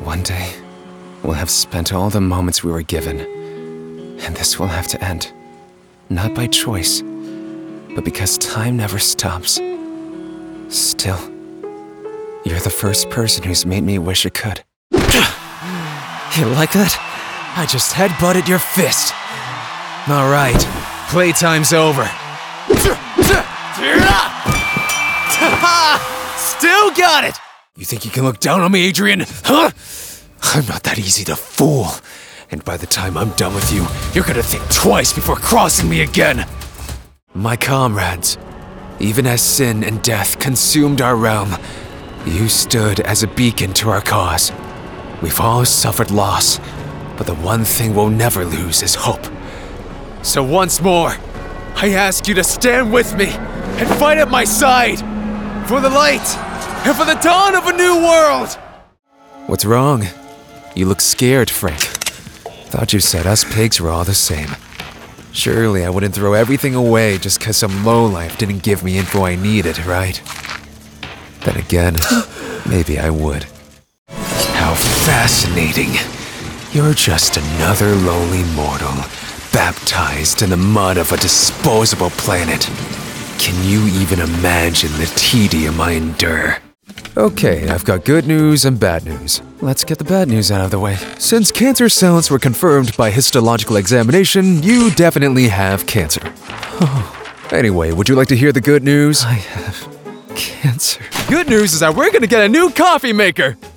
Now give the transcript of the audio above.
One day, we'll have spent all the moments we were given, and this will have to end. Not by choice, but because time never stops. Still, you're the first person who's made me wish it could. You like that? I just headbutted your fist. Alright, playtime's over. Still got it! You think you can look down on me, Adrian? Huh? I'm not that easy to fool. And by the time I'm done with you, you're gonna think twice before crossing me again. My comrades, even as sin and death consumed our realm, you stood as a beacon to our cause. We've all suffered loss, but the one thing we'll never lose is hope. So once more, I ask you to stand with me and fight at my side for the light and for the dawn of a new world! What's wrong? You look scared, Frank. Thought you said us pigs were all the same. Surely I wouldn't throw everything away just 'cause some lowlife didn't give me info I needed, right? Then again, maybe I would. How fascinating. You're just another lowly mortal, baptized in the mud of a disposable planet. Can you even imagine the tedium I endure? Okay, I've got good news and bad news. Let's get the bad news out of the way. Since cancer cells were confirmed by histological examination, you definitely have cancer. Anyway, would you like to hear the good news? I have cancer. Good news is that we're gonna get a new coffee maker!